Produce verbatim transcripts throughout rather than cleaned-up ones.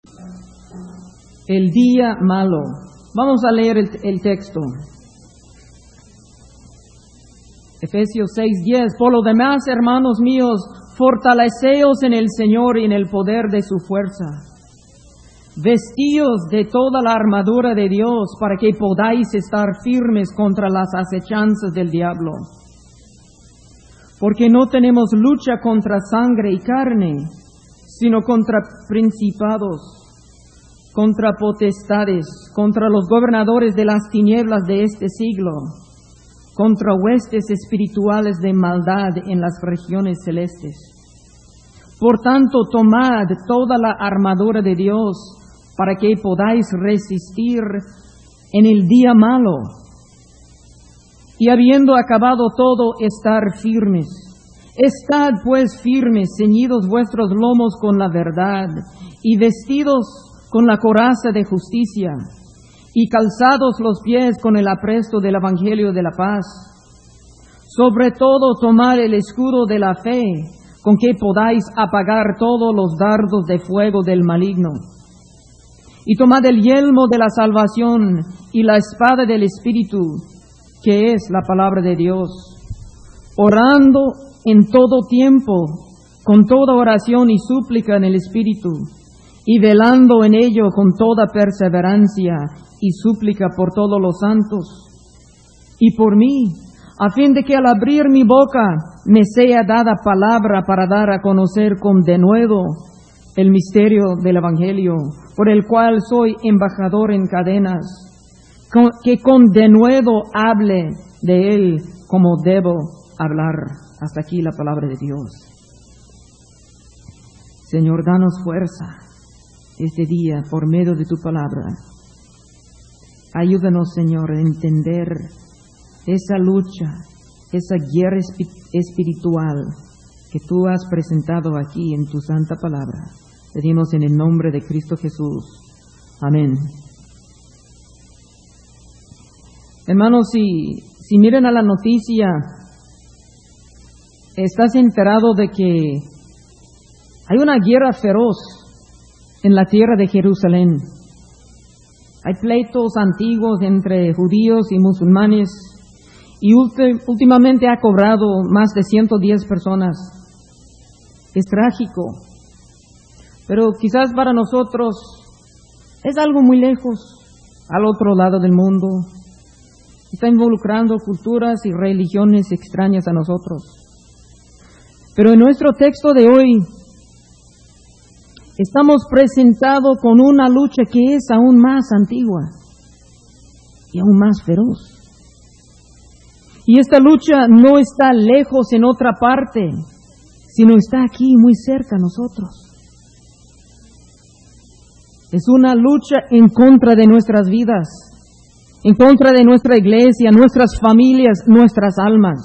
El día malo. Vamos a leer el, el texto. Efesios seis diez. Por lo demás, hermanos míos, fortaleceos en el Señor y en el poder de su fuerza. Vestíos de toda la armadura de Dios para que podáis estar firmes contra las acechanzas del diablo. Porque no tenemos lucha contra sangre y carne, sino contra principados, contra potestades, contra los gobernadores de las tinieblas de este siglo, contra huestes espirituales de maldad en las regiones celestes. Por tanto, tomad toda la armadura de Dios para que podáis resistir en el día malo, y habiendo acabado todo, estar firmes. Estad pues firmes, ceñidos vuestros lomos con la verdad, y vestidos con la coraza de justicia, y calzados los pies con el apresto del Evangelio de la paz. Sobre todo tomad el escudo de la fe, con que podáis apagar todos los dardos de fuego del maligno. Y tomad el yelmo de la salvación y la espada del Espíritu, que es la palabra de Dios, orando en todo tiempo, con toda oración y súplica en el Espíritu, y velando en ello con toda perseverancia y súplica por todos los santos, y por mí, a fin de que al abrir mi boca me sea dada palabra para dar a conocer con denuedo el misterio del Evangelio, por el cual soy embajador en cadenas, que con denuedo hable de él como debo hablar. Hasta aquí la palabra de Dios. Señor, danos fuerza este día por medio de tu palabra. Ayúdanos, Señor, a entender esa lucha, esa guerra espiritual que tú has presentado aquí en tu santa palabra. Pedimos en el nombre de Cristo Jesús. Amén. Hermanos, si, si miran a la noticia, estás enterado de que hay una guerra feroz en la tierra de Jerusalén. Hay pleitos antiguos entre judíos y musulmanes, y últimamente ha cobrado más de ciento diez personas. Es trágico, pero quizás para nosotros es algo muy lejos, al otro lado del mundo. Está involucrando culturas y religiones extrañas a nosotros. Pero en nuestro texto de hoy estamos presentados con una lucha que es aún más antigua y aún más feroz. Y esta lucha no está lejos en otra parte, sino está aquí muy cerca a nosotros. Es una lucha en contra de nuestras vidas, en contra de nuestra iglesia, nuestras familias, nuestras almas.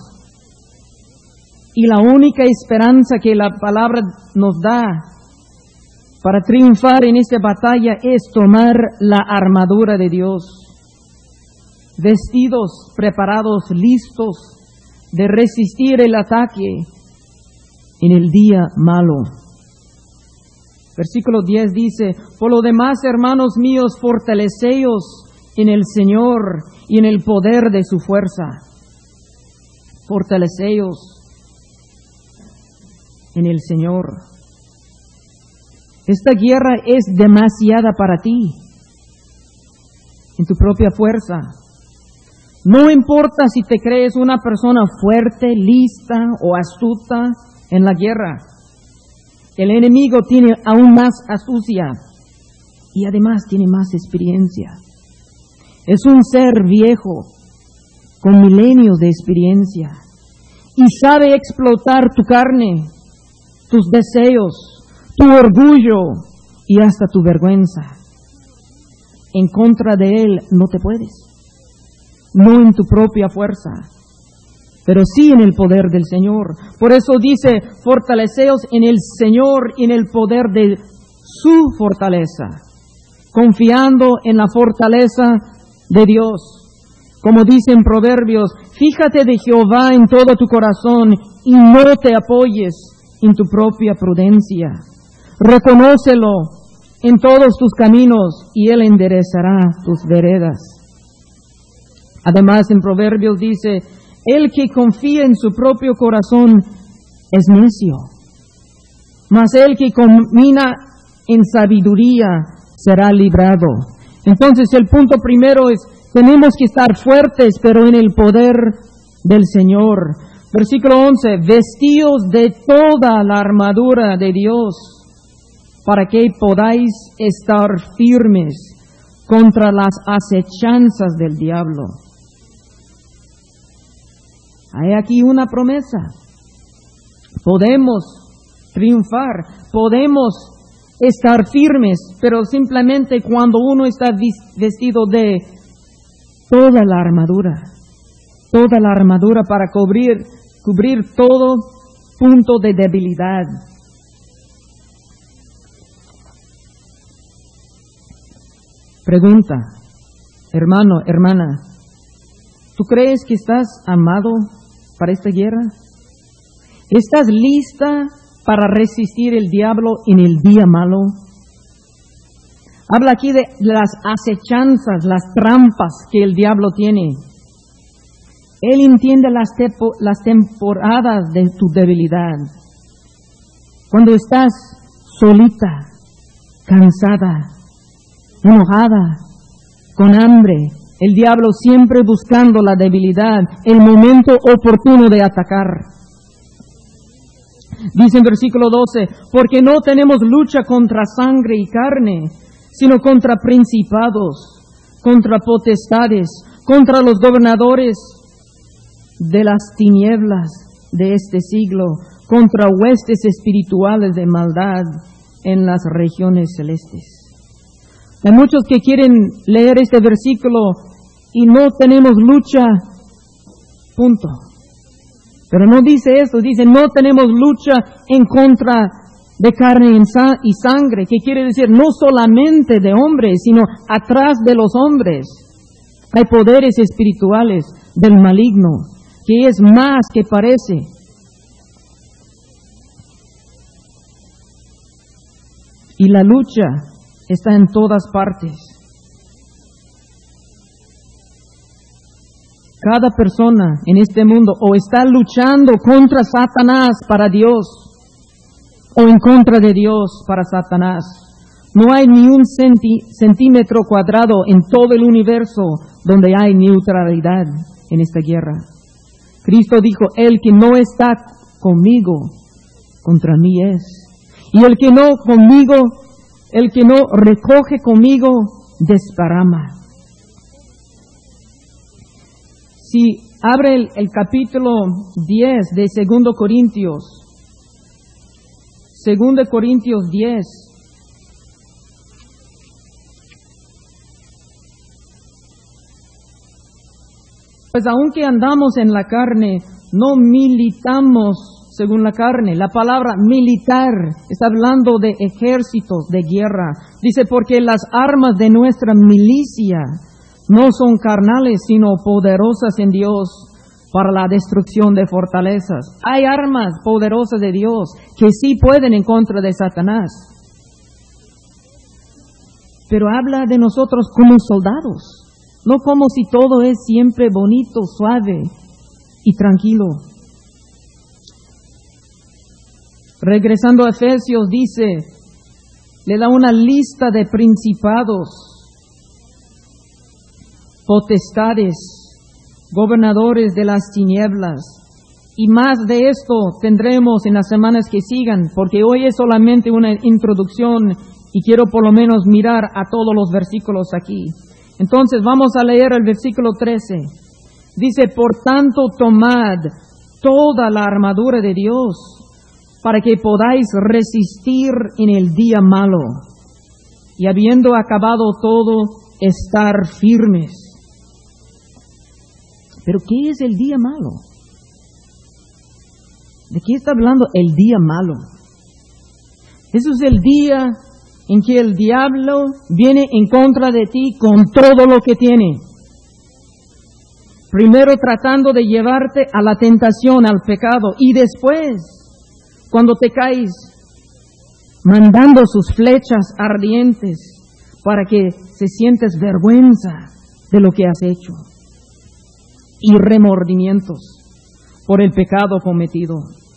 Y la única esperanza que la palabra nos da para triunfar en esta batalla es tomar la armadura de Dios, vestidos, preparados, listos de resistir el ataque en el día malo. Versículo diez dice: por lo demás, hermanos míos, fortaleceos en el Señor y en el poder de su fuerza. Fortaleceos en el Señor. Esta guerra es demasiada para ti, en tu propia fuerza. No importa si te crees una persona fuerte, lista o astuta en la guerra. El enemigo tiene aún más astucia y además tiene más experiencia. Es un ser viejo con milenios de experiencia y sabe explotar tu carne, tus deseos, tu orgullo y hasta tu vergüenza. En contra de él no te puedes, no en tu propia fuerza, pero sí en el poder del Señor. Por eso dice: fortaleceos en el Señor y en el poder de su fortaleza, confiando en la fortaleza de Dios. Como dice en Proverbios: fíjate de Jehová en todo tu corazón y no te apoyes en tu propia prudencia. Reconócelo en todos tus caminos y Él enderezará tus veredas. Además, en Proverbios dice, el que confía en su propio corazón es necio, mas el que camina en sabiduría será librado. Entonces, el punto primero es, tenemos que estar fuertes, pero en el poder del Señor. Versículo once, vestíos de toda la armadura de Dios, para que podáis estar firmes contra las acechanzas del diablo. Hay aquí una promesa. Podemos triunfar, podemos estar firmes, pero simplemente cuando uno está vestido de toda la armadura, toda la armadura para cubrir, cubrir todo punto de debilidad. Pregunta, hermano, hermana, ¿tú crees que estás amado para esta guerra? ¿Estás lista para resistir el diablo en el día malo? Habla aquí de las acechanzas, las trampas que el diablo tiene. Él entiende las, tepo, las temporadas de tu debilidad. Cuando estás solita, cansada, enojada, con hambre, el diablo siempre buscando la debilidad, el momento oportuno de atacar. Dice en versículo doce, porque no tenemos lucha contra sangre y carne, sino contra principados, contra potestades, contra los gobernadores de las tinieblas de este siglo, contra huestes espirituales de maldad en las regiones celestes. Hay muchos que quieren leer este versículo y no tenemos lucha, punto. Pero no dice eso, dice no tenemos lucha en contra de carne y sangre, que quiere decir no solamente de hombres, sino atrás de los hombres. Hay poderes espirituales del maligno, que es más que parece. Y la lucha está en todas partes. Cada persona en este mundo o está luchando contra Satanás para Dios, o en contra de Dios para Satanás. No hay ni un centi, centímetro cuadrado en todo el universo donde hay neutralidad en esta guerra. Cristo dijo, el que no está conmigo, contra mí es. Y el que no conmigo, el que no recoge conmigo, desparrama. Si abre el, el capítulo diez de Segundo Corintios, Segundo Corintios diez, pues aunque andamos en la carne, no militamos según la carne. La palabra militar está hablando de ejércitos de guerra. Dice, porque las armas de nuestra milicia no son carnales, sino poderosas en Dios para la destrucción de fortalezas. Hay armas poderosas de Dios que sí pueden en contra de Satanás. Pero habla de nosotros como soldados, no como si todo es siempre bonito, suave y tranquilo. Regresando a Efesios, dice, le da una lista de principados, potestades, gobernadores de las tinieblas. Y más de esto tendremos en las semanas que sigan, porque hoy es solamente una introducción y quiero por lo menos mirar a todos los versículos aquí. Entonces vamos a leer el versículo trece. Dice, por tanto tomad toda la armadura de Dios, para que podáis resistir en el día malo, y habiendo acabado todo, estar firmes. ¿Pero qué es el día malo? ¿De qué está hablando el día malo? Eso es el día en que el diablo viene en contra de ti con todo lo que tiene. Primero tratando de llevarte a la tentación, al pecado, y después, cuando te caes, mandando sus flechas ardientes para que se sientes vergüenza de lo que has hecho y remordimientos por el pecado cometido.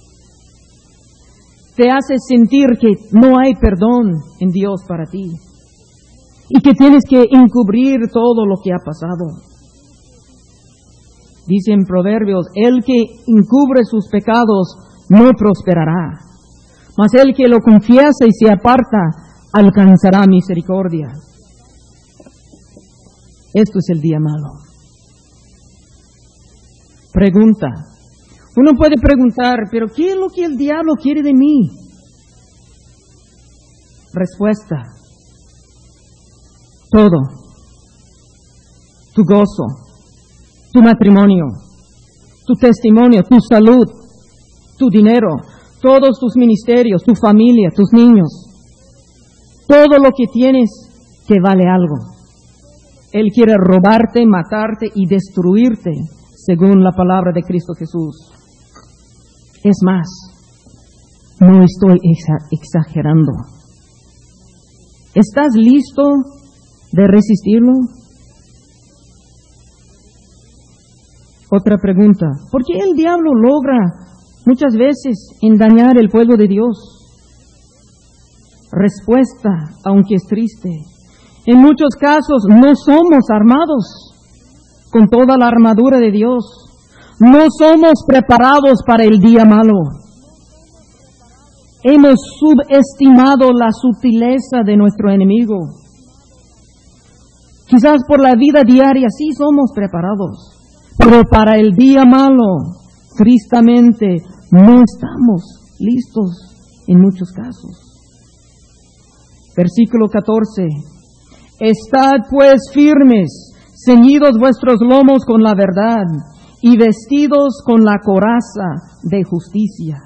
Te hace sentir que no hay perdón en Dios para ti y que tienes que encubrir todo lo que ha pasado. Dice en Proverbios, el que encubre sus pecados no prosperará, mas el que lo confiesa y se aparta alcanzará misericordia. Esto es el día malo. Pregunta. Uno puede preguntar, pero ¿qué es lo que el diablo quiere de mí? Respuesta. Todo. Tu gozo, tu matrimonio, tu testimonio, tu salud, tu dinero, todos tus ministerios, tu familia, tus niños. Todo lo que tienes que vale algo. Él quiere robarte, matarte y destruirte, según la palabra de Cristo Jesús. Es más, no estoy exagerando. ¿Estás listo de resistirlo? Otra pregunta. ¿Por qué el diablo logra muchas veces engañar el pueblo de Dios? Respuesta, aunque es triste. En muchos casos no somos armados con toda la armadura de Dios. No somos preparados para el día malo. Hemos subestimado la sutileza de nuestro enemigo. Quizás por la vida diaria sí somos preparados, pero para el día malo, tristemente, no estamos listos en muchos casos. Versículo catorce. Estad pues firmes, ceñidos vuestros lomos con la verdad, y vestidos con la coraza de justicia.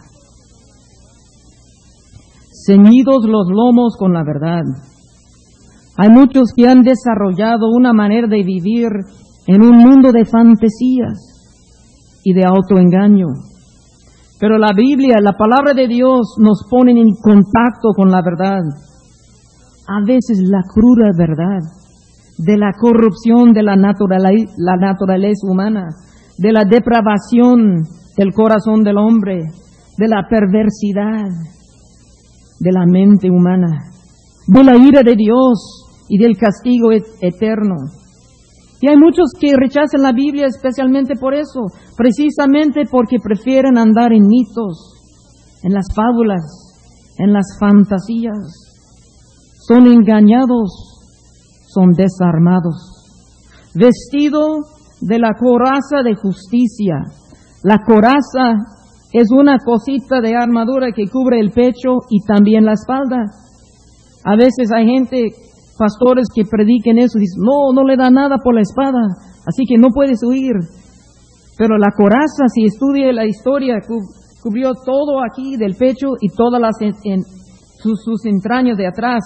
Ceñidos los lomos con la verdad. Hay muchos que han desarrollado una manera de vivir en un mundo de fantasías y de autoengaño. Pero la Biblia, la palabra de Dios, nos pone en contacto con la verdad. A veces la cruda verdad de la corrupción de la naturaleza, la naturaleza humana, de la depravación del corazón del hombre, de la perversidad de la mente humana, de la ira de Dios y del castigo eterno. Y hay muchos que rechazan la Biblia especialmente por eso, precisamente porque prefieren andar en mitos, en las fábulas, en las fantasías. Son engañados, son desarmados. Vestido de la coraza de justicia. La coraza es una cosita de armadura que cubre el pecho y también la espalda. A veces hay gente, pastores que prediquen eso, y dicen, no, no le da nada por la espada, así que no puedes huir. Pero la coraza, si estudia la historia, cubrió todo aquí del pecho y todas las en, en, sus, sus entrañas de atrás.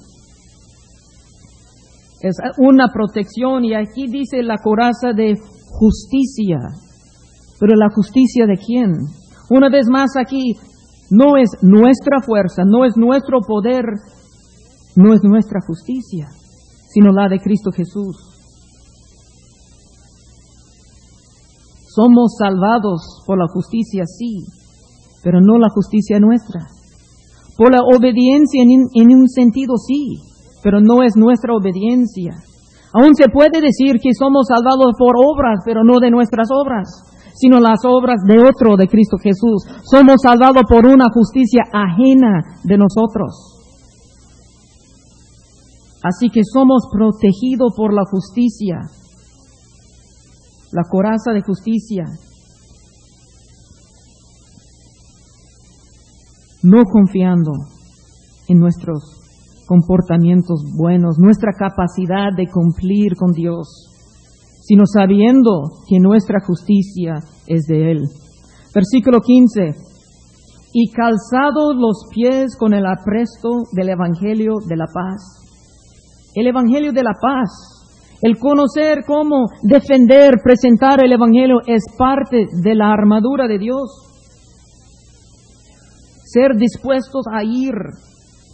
Es una protección, y aquí dice la coraza de justicia. Pero la justicia ¿de quién? Una vez más aquí, no es nuestra fuerza, no es nuestro poder, no es nuestra justicia, sino la de Cristo Jesús. Somos salvados por la justicia, sí, pero no la justicia nuestra. Por la obediencia en, en un sentido, sí, pero no es nuestra obediencia. Aún se puede decir que somos salvados por obras, pero no de nuestras obras, sino las obras de otro, de Cristo Jesús. Somos salvados por una justicia ajena de nosotros. Así que somos protegidos por la justicia, la coraza de justicia. No confiando en nuestros comportamientos buenos, nuestra capacidad de cumplir con Dios, sino sabiendo que nuestra justicia es de Él. Versículo quince. Y calzados los pies con el apresto del Evangelio de la paz. El Evangelio de la paz, el conocer cómo defender, presentar el Evangelio es parte de la armadura de Dios. Ser dispuestos a ir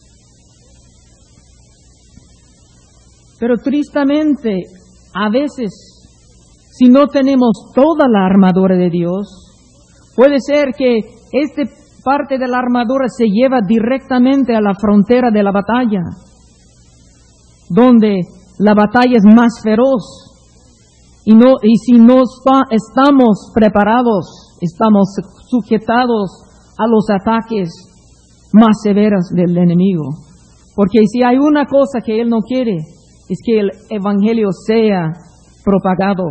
Pero tristemente, a veces, si no tenemos toda la armadura de Dios, puede ser que esta parte de la armadura se lleva directamente a la frontera de la batalla, donde la batalla es más feroz. Y, no, y si no está, estamos preparados, estamos sujetados a los ataques más severos del enemigo. Porque si hay una cosa que Él no quiere, es que el Evangelio sea propagado.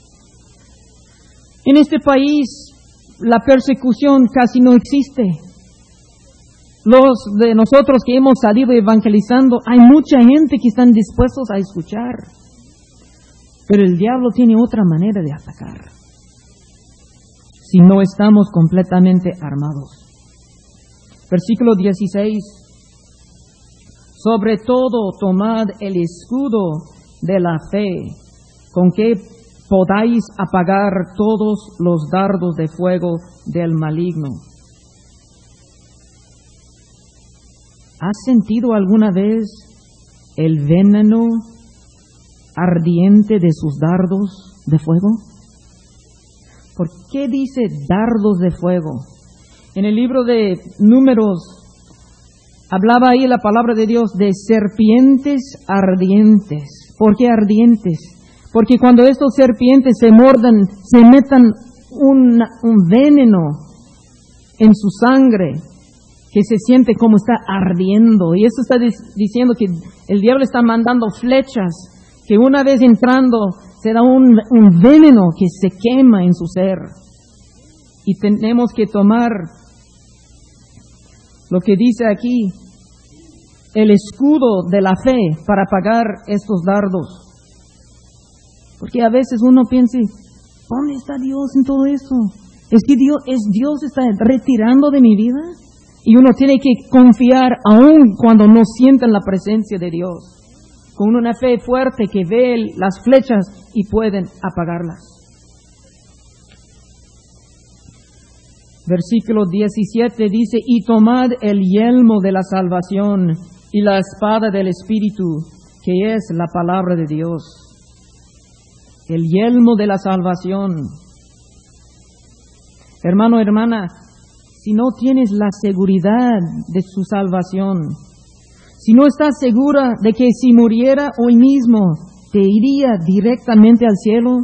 En este país, la persecución casi no existe. Los de nosotros que hemos salido evangelizando, hay mucha gente que están dispuestos a escuchar. Pero el diablo tiene otra manera de atacar, si no estamos completamente armados. Versículo dieciséis. Sobre todo tomad el escudo de la fe, con que podáis apagar todos los dardos de fuego del maligno. ¿Has sentido alguna vez el veneno ardiente de sus dardos de fuego? ¿Por qué dice dardos de fuego? En el libro de Números hablaba ahí la palabra de Dios de serpientes ardientes. ¿Por qué ardientes? Porque cuando estos serpientes se mordan, se metan un, un veneno en su sangre, que se siente como está ardiendo. Y eso está diciendo que el diablo está mandando flechas, que una vez entrando se da un, un veneno que se quema en su ser. Y tenemos que tomar lo que dice aquí, el escudo de la fe para apagar estos dardos. Porque a veces uno piensa, ¿dónde está Dios en todo eso? ¿Es que Dios, es Dios está retirando de mi vida? Y uno tiene que confiar aún cuando no sienten la presencia de Dios, con una fe fuerte que ve las flechas y pueden apagarlas. Versículo diecisiete dice, y tomad el yelmo de la salvación y la espada del Espíritu, que es la palabra de Dios. El yelmo de la salvación. Hermano, hermana, si no tienes la seguridad de su salvación, si no estás segura de que si muriera hoy mismo te iría directamente al cielo,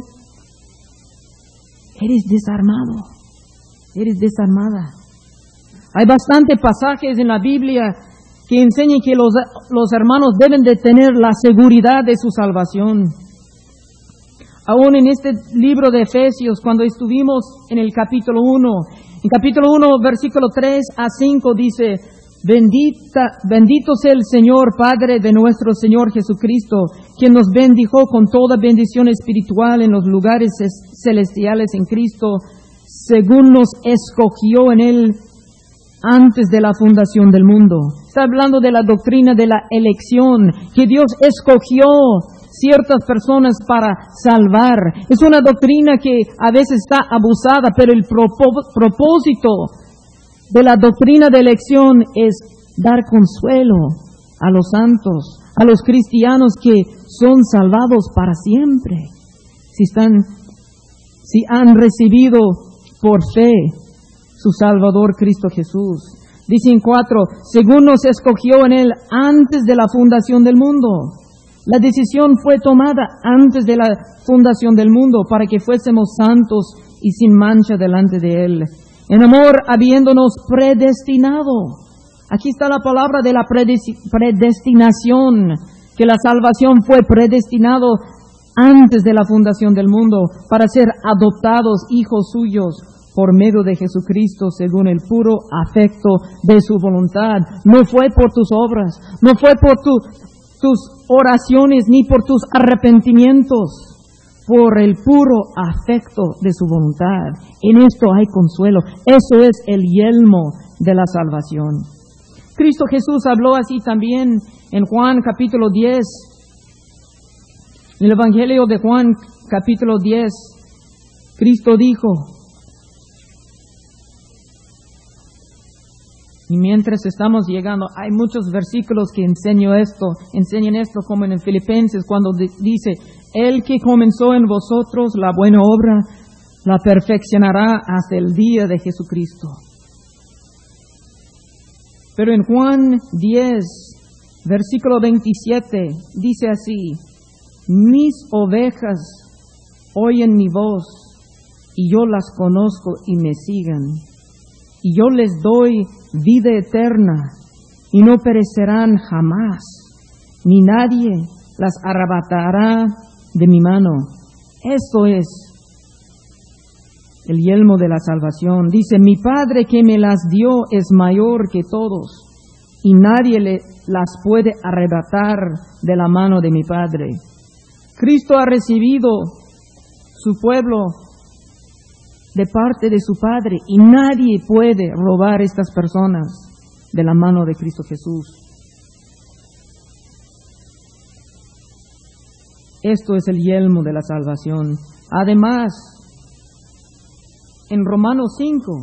eres desarmado, eres desarmada. Hay bastantes pasajes en la Biblia que enseñan que los, los hermanos deben de tener la seguridad de su salvación. Aún en este libro de Efesios, cuando estuvimos en el capítulo uno, en capítulo uno, versículo tres a cinco dice, Bendita, bendito sea el Señor, Padre de nuestro Señor Jesucristo, quien nos bendijo con toda bendición espiritual en los lugares celestiales en Cristo, según nos escogió en Él antes de la fundación del mundo. Está hablando de la doctrina de la elección, que Dios escogió ciertas personas para salvar. Es una doctrina que a veces está abusada, pero el propósito de la doctrina de elección es dar consuelo a los santos, a los cristianos que son salvados para siempre, si están, si han recibido por fe su Salvador Cristo Jesús. Dice en cuatro, según nos escogió en Él antes de la fundación del mundo. La decisión fue tomada antes de la fundación del mundo para que fuésemos santos y sin mancha delante de Él. En amor, habiéndonos predestinado. Aquí está la palabra de la predestinación, que la salvación fue predestinado antes de la fundación del mundo para ser adoptados hijos suyos por medio de Jesucristo según el puro afecto de su voluntad. No fue por tus obras, no fue por tu, tus oraciones ni por tus arrepentimientos, por el puro afecto de su voluntad. En esto hay consuelo. Eso es el yelmo de la salvación. Cristo Jesús habló así también en Juan capítulo diez. En el Evangelio de Juan capítulo diez, Cristo dijo, Y mientras estamos llegando, hay muchos versículos que enseñan esto, enseñan esto, como en el Filipenses, cuando dice, el que comenzó en vosotros la buena obra, la perfeccionará hasta el día de Jesucristo. Pero en Juan diez, versículo veintisiete, dice así, mis ovejas oyen mi voz, y yo las conozco y me sigan. Y yo les doy vida eterna, y no perecerán jamás, ni nadie las arrebatará de mi mano. Esto es el yelmo de la salvación. Dice, mi Padre que me las dio es mayor que todos, y nadie le, las puede arrebatar de la mano de mi Padre. Cristo ha recibido su pueblo de parte de su Padre, y nadie puede robar a estas personas de la mano de Cristo Jesús. Esto es el yelmo de la salvación. Además, en Romanos cinco,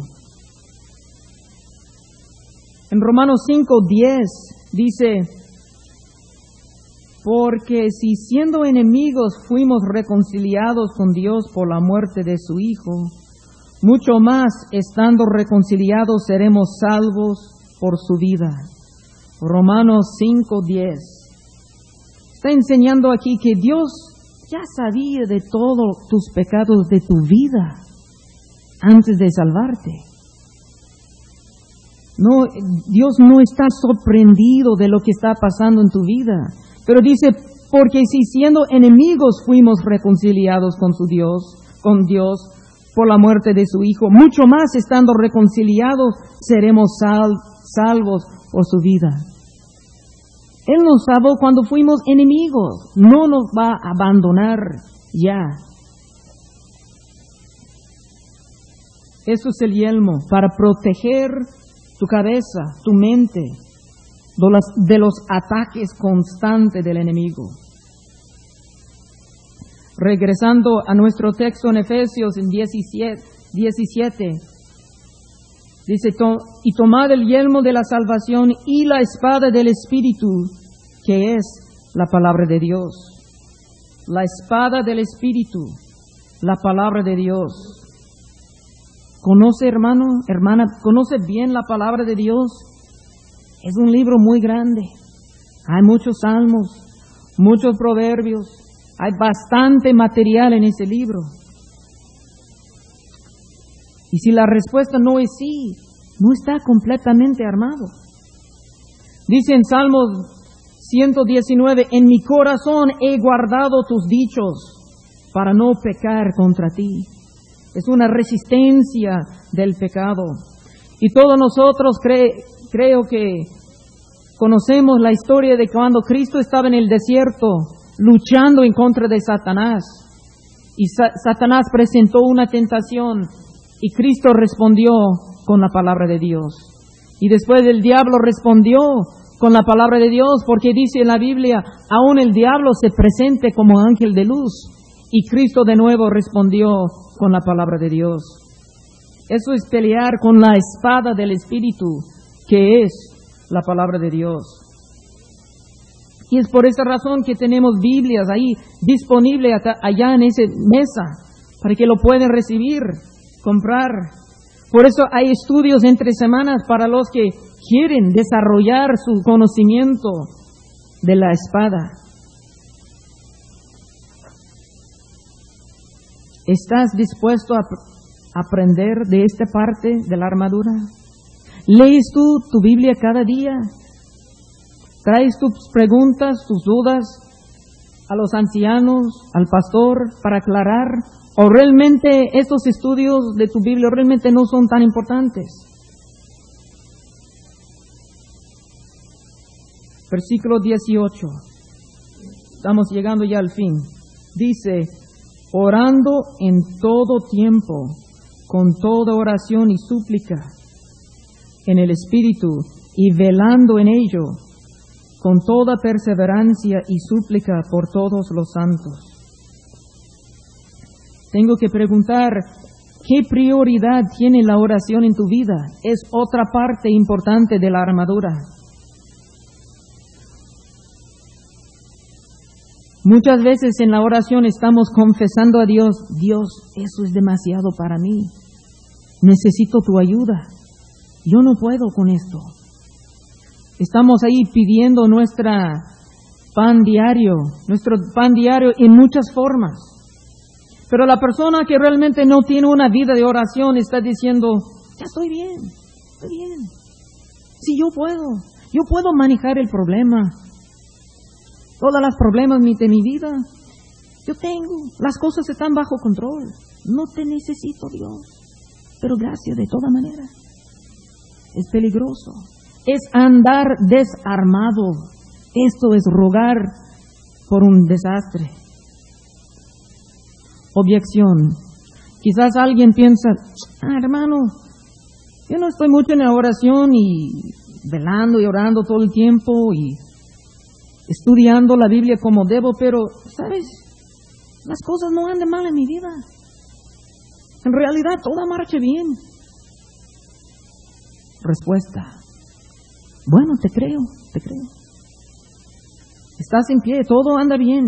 en Romanos cinco, diez, dice, porque si siendo enemigos fuimos reconciliados con Dios por la muerte de su Hijo, mucho más, estando reconciliados, seremos salvos por su vida. Romanos cinco, diez. Está enseñando aquí que Dios ya sabía de todos tus pecados de tu vida antes de salvarte. No, Dios no está sorprendido de lo que está pasando en tu vida. Pero dice, porque si siendo enemigos fuimos reconciliados con su Dios, con Dios, por la muerte de su Hijo, mucho más estando reconciliados seremos sal, salvos por su vida. Él nos salvó cuando fuimos enemigos, no nos va a abandonar ya. Eso es el yelmo, para proteger tu cabeza, tu mente, de los, de los ataques constantes del enemigo. Regresando a nuestro texto en Efesios en diecisiete, diecisiete, dice, y tomad el yelmo de la salvación y la espada del Espíritu, que es la palabra de Dios. La espada del Espíritu, la palabra de Dios. ¿Conoce, hermano, hermana, conoce bien la palabra de Dios? Es un libro muy grande. Hay muchos salmos, muchos proverbios. Hay bastante material en ese libro. Y si la respuesta no es sí, no está completamente armado. Dice en Salmos ciento diecinueve, en mi corazón he guardado tus dichos para no pecar contra ti. Es una resistencia del pecado. Y todos nosotros cre, creo que conocemos la historia de cuando Cristo estaba en el desierto luchando en contra de Satanás. Y Sa- Satanás presentó una tentación y Cristo respondió con la palabra de Dios. Y después el diablo respondió con la palabra de Dios, porque dice en la Biblia, aún el diablo se presente como ángel de luz. Y Cristo de nuevo respondió con la palabra de Dios. Eso es pelear con la espada del Espíritu, que es la palabra de Dios. Y es por esa razón que tenemos Biblias ahí disponibles allá en esa mesa, para que lo puedan recibir, comprar. Por eso hay estudios entre semanas para los que quieren desarrollar su conocimiento de la espada. ¿Estás dispuesto a aprender de esta parte de la armadura? ¿Lees tú tu Biblia cada día? ¿Traes tus preguntas, tus dudas a los ancianos, al pastor, para aclarar? ¿O realmente estos estudios de tu Biblia realmente no son tan importantes? Versículo dieciocho. Estamos llegando ya al fin. Dice, orando en todo tiempo, con toda oración y súplica, en el Espíritu, y velando en ello, con toda perseverancia y súplica por todos los santos. Tengo que preguntar, ¿Qué prioridad tiene la oración en tu vida? Es otra parte importante de la armadura. Muchas veces en la oración estamos confesando a Dios, Dios, eso es demasiado para mí. Necesito tu ayuda. Yo no puedo con esto. Estamos ahí pidiendo nuestra pan diario, nuestro pan diario en muchas formas. Pero la persona que realmente no tiene una vida de oración está diciendo, ya estoy bien, estoy bien. Sí, yo puedo, yo puedo manejar el problema. Todos los problemas de mi vida, yo tengo, las cosas están bajo control. No te necesito, Dios, pero gracias de toda manera. Es peligroso, es andar desarmado. Esto es rogar por un desastre. Objeción. Quizás alguien piensa, ah, hermano, yo no estoy mucho en la oración y velando y orando todo el tiempo y estudiando la Biblia como debo, pero, ¿sabes? Las cosas no andan mal en mi vida. En realidad, todo marcha bien. Respuesta. Bueno, te creo, te creo. Estás en pie, todo anda bien.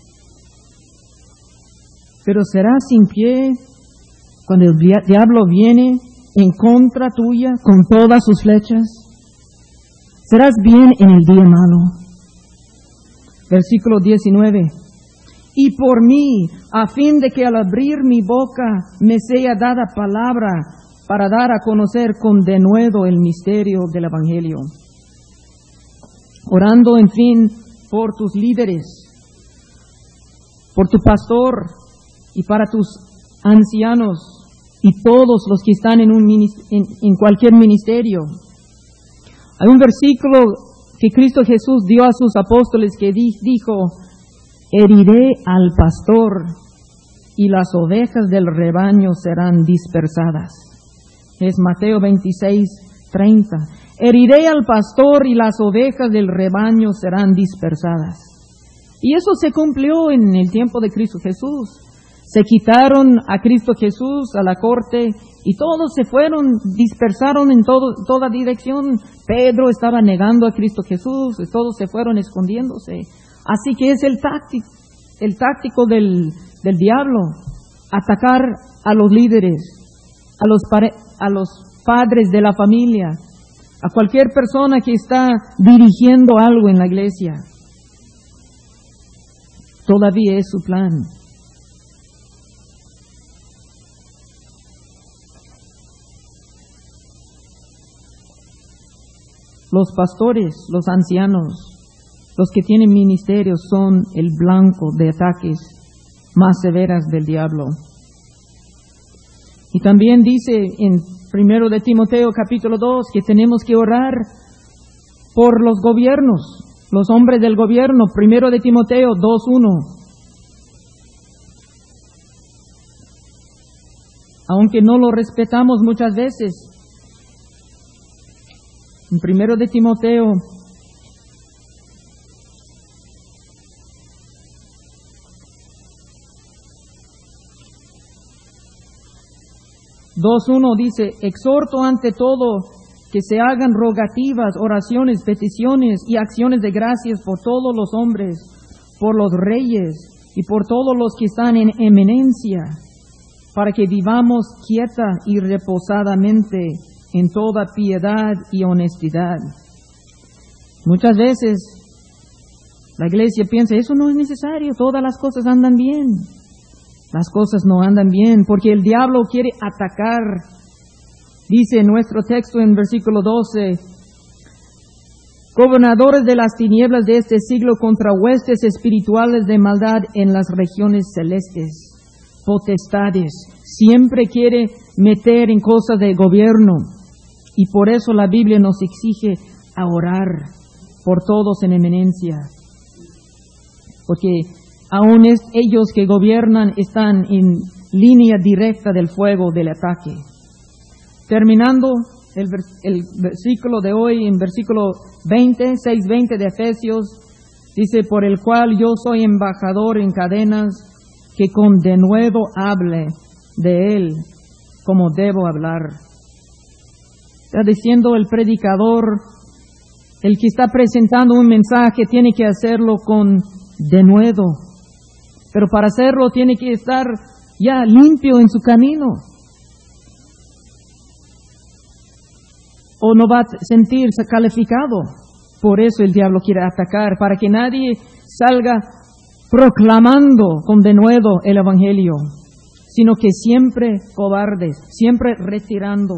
Pero serás sin pie cuando el diablo viene en contra tuya con todas sus flechas. Serás bien en el día malo. Versículo diecinueve. Y por mí, a fin de que al abrir mi boca me sea dada palabra para dar a conocer con denuedo el misterio del Evangelio. Orando, en fin, por tus líderes, por tu pastor y para tus ancianos y todos los que están en, un en, en cualquier ministerio. Hay un versículo que Cristo Jesús dio a sus apóstoles que di, dijo, heriré al pastor y las ovejas del rebaño serán dispersadas. Es Mateo veintiséis, treinta. Heriré al pastor y las ovejas del rebaño serán dispersadas. Y eso se cumplió en el tiempo de Cristo Jesús. Se quitaron a Cristo Jesús a la corte y todos se fueron, dispersaron en todo, toda dirección. Pedro estaba negando a Cristo Jesús, todos se fueron escondiéndose. Así que es el táctico, el táctico del, del diablo, atacar a los líderes, a los, pare, a los padres de la familia, a cualquier persona que está dirigiendo algo en la iglesia. Todavía es su plan. Los pastores, los ancianos, los que tienen ministerios son el blanco de ataques más severas del diablo. Y también dice en primero de Timoteo capítulo dos que tenemos que orar por los gobiernos, los hombres del gobierno. Primero de Timoteo dos uno. Aunque no lo respetamos muchas veces, en primero de Timoteo dos uno dice, exhorto ante todo que se hagan rogativas, oraciones, peticiones y acciones de gracias por todos los hombres, por los reyes y por todos los que están en eminencia, para que vivamos quieta y reposadamente en toda piedad y honestidad. Muchas veces la iglesia piensa, eso no es necesario, todas las cosas andan bien. Las cosas no andan bien porque el diablo quiere atacar. Dice en nuestro texto en versículo doce, gobernadores de las tinieblas de este siglo contra huestes espirituales de maldad en las regiones celestes, potestades. Siempre quiere meter en cosas de gobierno y por eso la Biblia nos exige a orar por todos en eminencia, porque aún es, ellos que gobiernan están en línea directa del fuego del ataque. Terminando el, el versículo de hoy, en versículo veinte, seis veinte de Efesios, dice, por el cual yo soy embajador en cadenas, que con denuedo hable de él como debo hablar. Está diciendo el predicador, el que está presentando un mensaje tiene que hacerlo con denuedo, pero para hacerlo tiene que estar ya limpio en su camino, o no va a sentirse calificado. Por eso el diablo quiere atacar, para que nadie salga proclamando con denuedo el evangelio, sino que siempre cobardes, siempre retirando.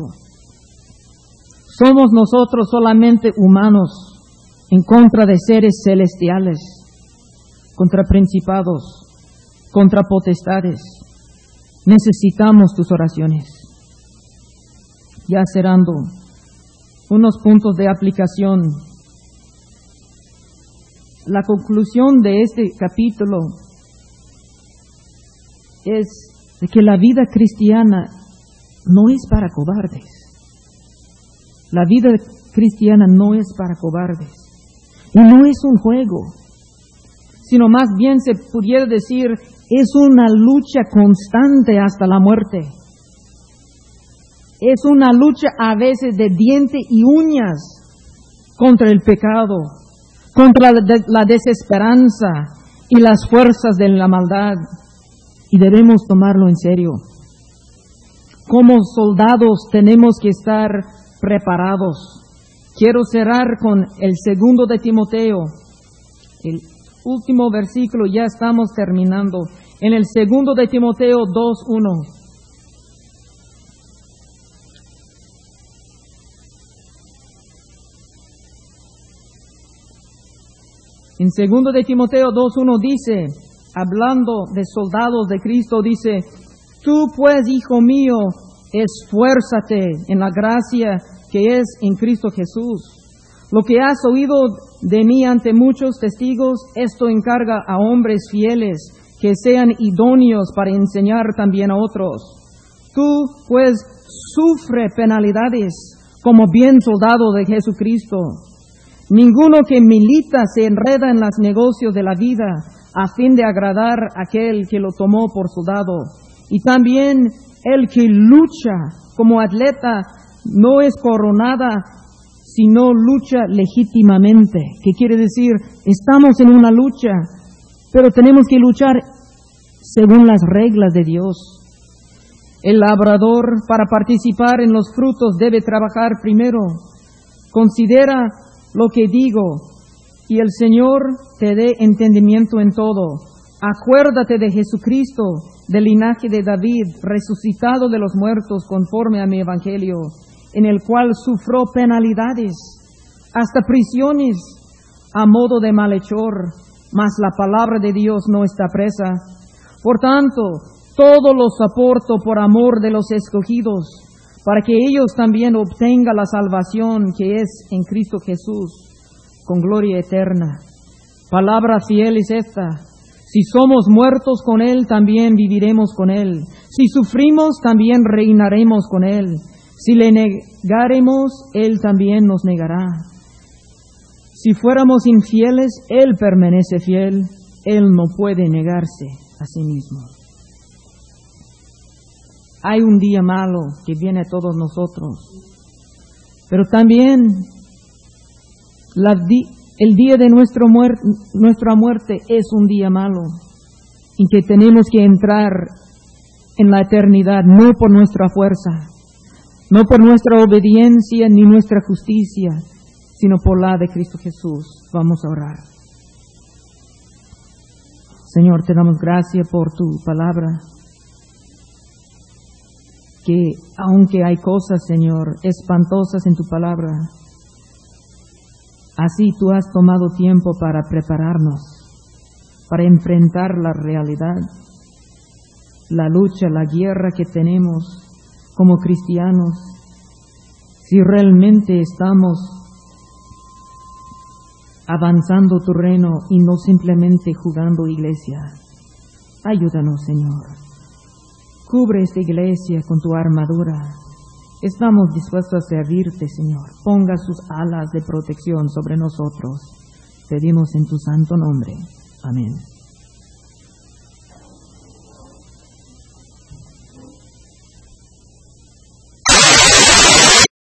Somos nosotros solamente humanos en contra de seres celestiales, contra principados, contra potestades. Necesitamos tus oraciones. Ya cerrando, unos puntos de aplicación. La conclusión de este capítulo es de que la vida cristiana no es para cobardes. La vida cristiana no es para cobardes. Y no es un juego, sino más bien se pudiera decir, es una lucha constante hasta la muerte. Es una lucha a veces de diente y uñas contra el pecado, contra la desesperanza y las fuerzas de la maldad. Y debemos tomarlo en serio. Como soldados tenemos que estar preparados. Quiero cerrar con el segundo de Timoteo, el último versículo, ya estamos terminando. En el segundo de Timoteo dos uno. En segundo de Timoteo dos uno dice, hablando de soldados de Cristo, dice, tú pues, hijo mío, esfuérzate en la gracia que es en Cristo Jesús. Lo que has oído de mí ante muchos testigos, esto encarga a hombres fieles que sean idóneos para enseñar también a otros. Tú, pues, sufre penalidades como bien soldado de Jesucristo. Ninguno que milita se enreda en los negocios de la vida a fin de agradar a aquel que lo tomó por soldado. Y también el que lucha como atleta no es coronada, sino lucha legítimamente. ¿Qué quiere decir? Estamos en una lucha, pero tenemos que luchar según las reglas de Dios. El labrador, para participar en los frutos, debe trabajar primero. Considera lo que digo, y el Señor te dé entendimiento en todo. Acuérdate de Jesucristo, del linaje de David, resucitado de los muertos conforme a mi evangelio, en el cual sufrió penalidades, hasta prisiones, a modo de malhechor, mas la palabra de Dios no está presa. Por tanto, todo lo soporto por amor de los escogidos, para que ellos también obtengan la salvación que es en Cristo Jesús, con gloria eterna. Palabra fiel es esta: si somos muertos con Él, también viviremos con Él. Si sufrimos, también reinaremos con Él. Si le negaremos, Él también nos negará. Si fuéramos infieles, Él permanece fiel. Él no puede negarse a sí mismo. Hay un día malo que viene a todos nosotros, pero también la di- el día de nuestro muer- nuestra muerte es un día malo, en que tenemos que entrar en la eternidad, no por nuestra fuerza, no por nuestra obediencia ni nuestra justicia, sino por la de Cristo Jesús. Vamos a orar. Señor, te damos gracias por tu palabra, que aunque hay cosas, Señor, espantosas en tu palabra, así tú has tomado tiempo para prepararnos, para enfrentar la realidad, la lucha, la guerra que tenemos como cristianos. Si realmente estamos avanzando tu reino y no simplemente jugando iglesia, ayúdanos, Señor. Cubre esta iglesia con tu armadura. Estamos dispuestos a servirte, Señor. Ponga sus alas de protección sobre nosotros. Pedimos en tu santo nombre. Amén.